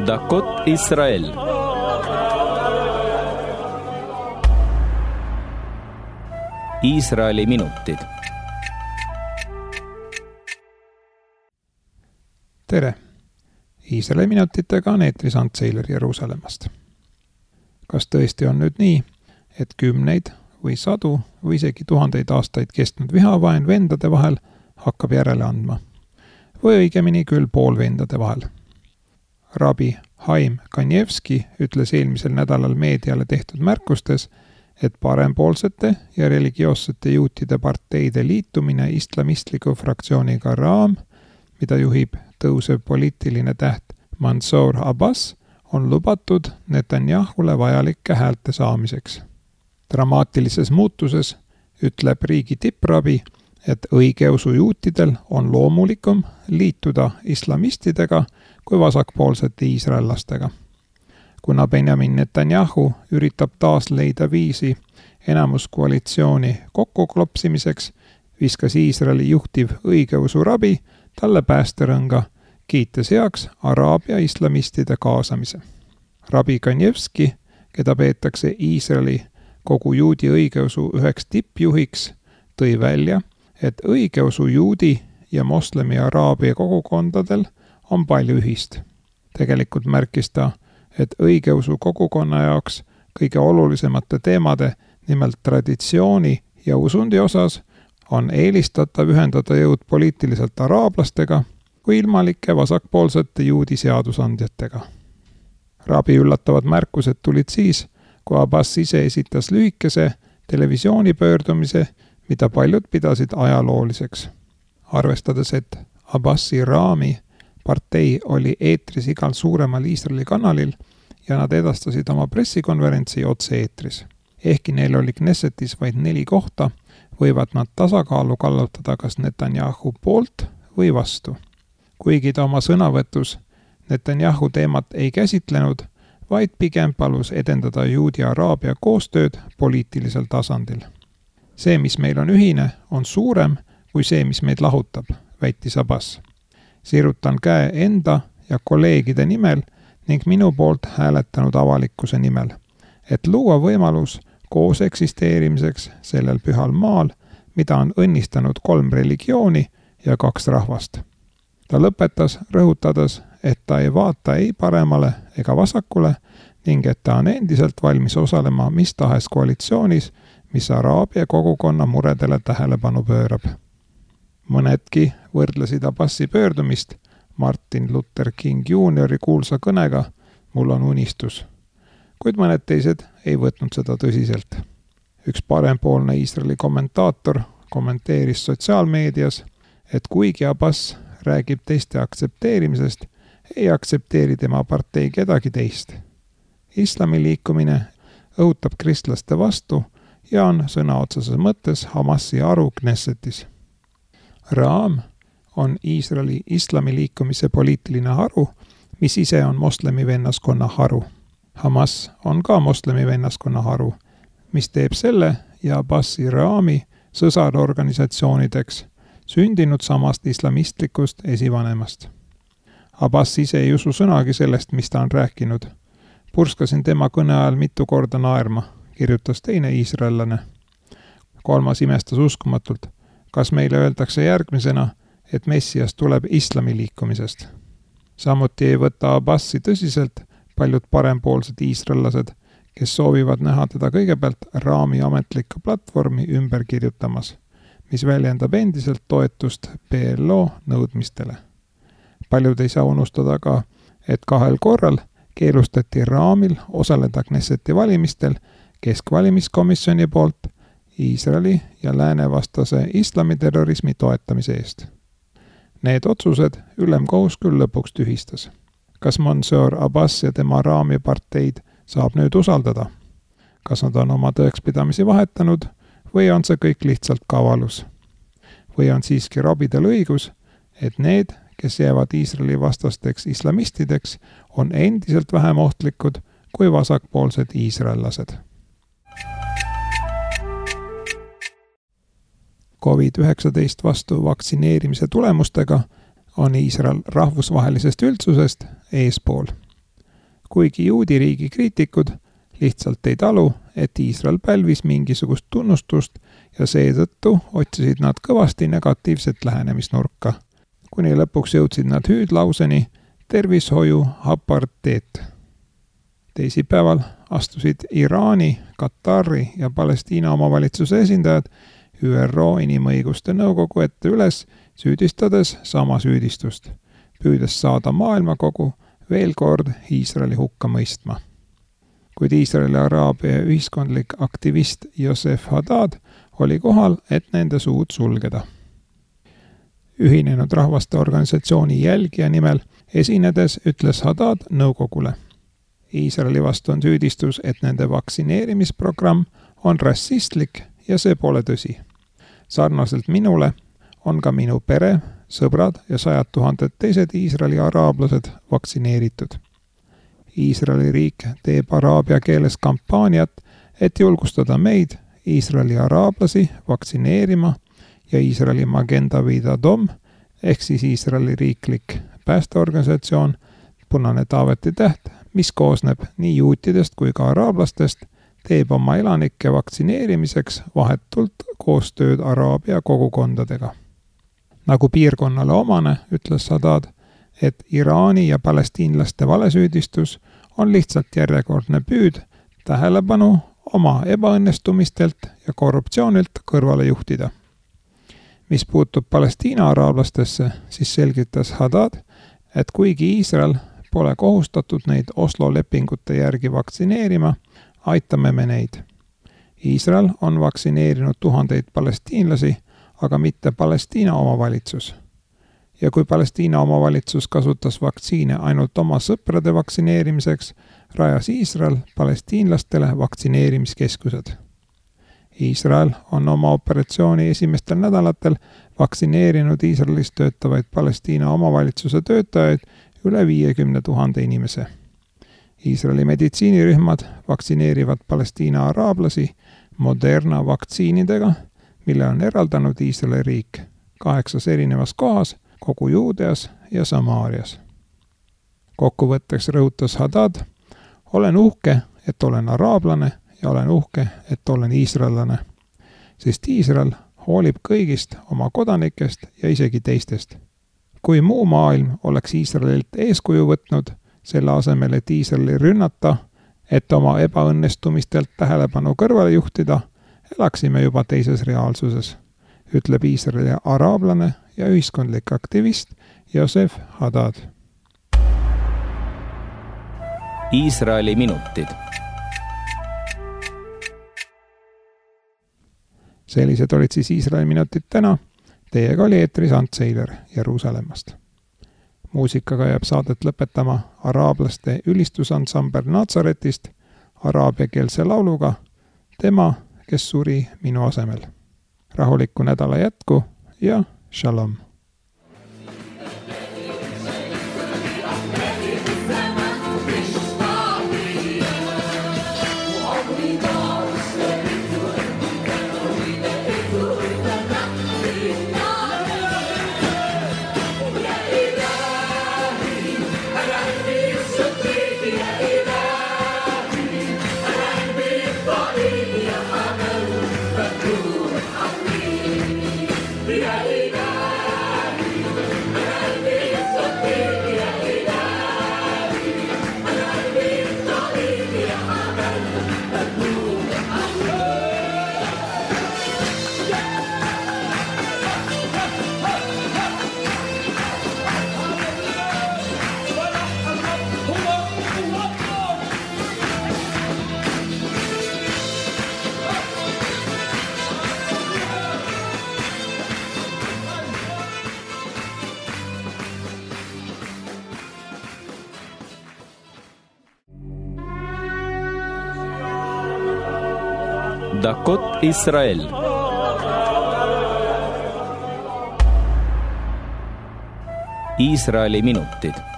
דקות ישראל. Iisraeli minutid. Tere! Iisraeli minutitega on eetris Ant Seiler Jeruusalemmast. Kas tõesti on nüüd nii, et kümneid või sadu või isegi tuhandeid aastaid kestnud vihavaen vendade vahel hakkab järele andma? Või õigemini küll poolvendade vahel? Rabi Haim Kanjevski ütles eelmisel nädalal meediale tehtud märkustes, et parempoolsete ja religioossete juutide parteide liitumine islamistliku fraktsiooniga Raam, mida juhib tõusev poliitiline täht Mansour Abbas, on lubatud Netanyahule vajalike häälte saamiseks. Dramaatilises muutuses ütleb riigi tipprabi, et õigeusu juutidel on loomulikum liituda islamistidega kui vasakpoolsete iisraellastega. Kuna Benjamin Netanyahu üritab taas leida viisi enamuskoalitsiooni kokkuklopsimiseks, viskas Iisraeli juhtiv õigeusu rabi talle päästerõnga, kiites heaks araabia islamistide kaasamise. Rabi Kanjevski, keda peetakse Iisraeli kogu juudi õigeusu üheks tippjuhiks, tõi välja, et õigeusu juudi ja moslemi araabia kogukondadel on palju ühist. Tegelikult märkis ta, et õigeusu kogukonna jaoks kõige olulisemate teemade, nimelt traditsiooni ja usundi osas, on eelistatav ühendada jõud poliitiliselt araablastega kui ilmalike vasakpoolsete juudi seadusandjatega. Rabi üllatavad märkused tulid siis, kui Abbas ise esitas lühikese televisioonipöördumise, mida paljud pidasid ajalooliseks. Arvestades, et Abbasi Raami partei oli eetris igal suuremal Iisraeli kanalil ja nad edastasid oma pressikonverentsi otse-eetris. Ehkki neil oli Knessetis vaid 4 kohta, võivad nad tasakaalu kallutada kas Netanyahu poolt või vastu. Kuigi ta oma sõnavõtus Netanyahu teemat ei käsitlenud, vaid pigem palus edendada juudi-araabia koostööd poliitilisel tasandil. See, mis meil on ühine, on suurem kui see, mis meid lahutab, väitis Abbas. Sirutan käe enda ja kolleegide nimel ning minu poolt hääletanud avalikkuse nimel, et luua võimalus koos eksisteerimiseks sellel pühal maal, mida on õnnistanud 3 religiooni ja 2 rahvast. Ta lõpetas rõhutades, et ta ei vaata ei paremale ega vasakule ning et ta on endiselt valmis osalema mis tahes koalitsioonis, mis araabia kogukonna muredele tähelepanu pöörab. Mõnedki võrdlesid Abbasi pöördumist Martin Luther King Jr. kuulsa kõnega "Mul on unistus", kuid mõned teised ei võtnud seda tõsiselt. Üks parempoolne Iisraeli kommentaator kommenteeris sotsiaalmeedias, et kuigi Abbas räägib teiste aktsepteerimisest, ei aktsepteeri tema partei kedagi teist. Islami liikumine õhutab kristlaste vastu ja on sõna otseses mõttes Hamasi aru Knessetis. Raam on Iisraeli islamiliikumise poliitiline haru, mis ise on moslemi vennaskonna haru. Hamas on ka moslemi vennaskonna haru, mis teeb selle ja Abbasi Raami sõsarorganisatsioonideks, sündinud samast islamistlikust esivanemast. Abbas ise ei usu sõnagi sellest, mis ta on rääkinud. Purskasin tema kõne ajal mitu korda naerma, kirjutas teine iisraellane. 3. imestas uskumatult, kas meile öeldakse järgmisena, et Messias tuleb islami liikumisest. Samuti ei võta Abbasi tõsiselt paljud parempoolsed iisraellased, kes soovivad näha teda kõigepealt Raami ametlikku platvormi ümber kirjutamas, mis väljendab endiselt toetust PLO nõudmistele. Paljud ei saa unustada ka, et 2 korral keelustati Raamil osaleda Knesseti valimistel keskvalimiskomisjoni poolt Iisraeli ja läänevastase islamiterrorismi toetamise eest. Need otsused ülemkohus küll lõpuks tühistas. Kas Mansour Abbas ja tema Raami parteid saab nüüd usaldada? Kas nad on oma tõekspidamisi vahetanud või on see kõik lihtsalt kavalus? Või on siiski rabidel õigus, et need, kes jäävad Iisraeli vastasteks islamistideks, on endiselt vähem ohtlikud kui vasakpoolsed iisraellased? COVID-19 vastu vaktsineerimise tulemustega on Iisrael rahvusvahelisest üldsusest eespool. kuigi juudi riigi kriitikud lihtsalt ei talu, et Iisrael pälvis mingisugust tunnustust ja seetõttu otsisid nad kõvasti negatiivset lähenemisnurka, kuni lõpuks jõudsid nad hüüdlauseni tervishoiu aparteet. Teisipäeval astusid Iraani, Katari ja Palestiina omavalitsuse esindajad ÜRO Inimõiguste Nõukogu ette üles, süüdistades sama süüdistust, püüdes saada maailmakogu veel kord Iisraeli hukka mõistma. Kuid Iisraeli Araabia ühiskondlik aktivist Yosef Haddad oli kohal, et nende suud sulgeda. Ühinenud rahvaste organisatsiooni jälgija nimel esinedes ütles Haddad nõukogule. Iisraeli vastu on süüdistus, et nende vaktsineerimisprogramm on rassistlik ja see pole tõsi. Sarnaselt minule on ka minu pere, sõbrad ja 100 000 teised Iisraeli araablased vaktsineeritud. Iisraeli riik teeb araabia keeles kampaaniat, et julgustada meid, Iisraeli araablasi, vaktsineerima ja Iisraeli Magen David Adom ehk siis Iisraeli riiklik päästeorganisatsioon Punane Taaveti täht, mis koosneb nii juutidest kui ka araablastest, teeb oma elanike vaktsineerimiseks vahetult koostööd araabia kogukondadega. Nagu piirkonnale omane, ütles Haddad, et Iraani ja palestiinlaste valesüüdistus on lihtsalt järjekordne püüd tähelepanu oma ebaõnnestumistelt ja korruptsioonilt kõrvale juhtida. Mis puutub Palestiina araablastesse, siis selgitas Haddad, et kuigi Iisrael pole kohustatud neid Oslo lepingute järgi vaktsineerima, aitame me neid. Iisrael on vaktsineerinud tuhandeid palestiinlasi, aga mitte Palestiina omavalitsus. Ja kui Palestiina omavalitsus kasutas vaktsiine ainult oma sõprade vaktsineerimiseks, rajas Iisrael palestiinlastele vaktsineerimiskeskused. Iisrael on oma operatsiooni esimestel nädalatel vaktsineerinud Iisraelis töötavaid Palestiina omavalitsuse töötajaid üle 50 000 inimese. Iisraeli meditsiinirühmad vaktsineerivad Palestiina araablasi Moderna vaktsiinidega, mille on eraldanud Iisraeli riik 8 erinevas kohas, kogu Juudeas ja Samaarias. Kokkuvõtteks rõhutas Haddad, olen uhke, et olen araablane ja olen uhke, et olen iisraellane, sest Iisrael hoolib kõigist oma kodanikest ja isegi teistest. Kui muu maailm oleks Iisraelilt eeskuju võtnud, selle asemel, et Iisraeli rünnata, et oma ebaõnnestumistelt tähelepanu kõrvale juhtida, elaksime juba teises reaalsuses, ütleb Iisraeli araablane ja ühiskondlik aktivist Yosef Haddad. Iisraeli minutid. Sellised olid siis Iisraeli minutid täna. Teiega oli eetris Ants Seiler Jeruusalemmast. Muusikaga jääb saadet lõpetama araablaste ülistusansambel Natsaretist araabiakeelse lauluga Tema, kes suri minu asemel. Rahulikku nädala jätku ja shalom! Dakot Israel. Iisraeli minutid.